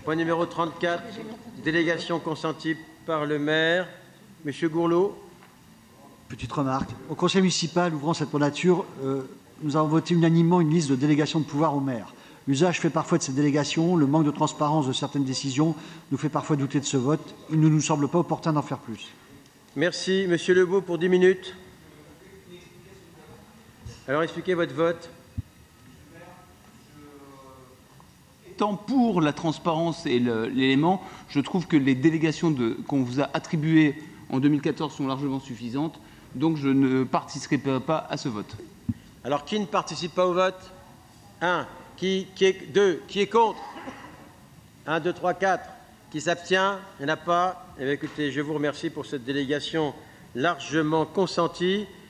Point numéro 34, délégation consentie par le maire. Monsieur Gourlot. Petite remarque. Au conseil municipal, ouvrant cette mandature, nous avons voté unanimement une liste de délégations de pouvoir au maire. L'usage fait parfois de ces délégations, le manque de transparence de certaines décisions nous fait parfois douter de ce vote. Il ne nous semble pas opportun d'en faire plus. Merci. Monsieur Lebeau pour 10 minutes. Alors expliquez votre vote. Étant pour la transparence et l'élément, je trouve que les délégations qu'on vous a attribuées en 2014 sont largement suffisantes, donc je ne participerai pas à ce vote. Alors qui ne participe pas au vote? 1. Qui est 2? Qui est contre? 1, 2, 3, 4. Qui s'abstient? Il n'y en a pas. Eh bien, écoutez, je vous remercie pour cette délégation largement consentie.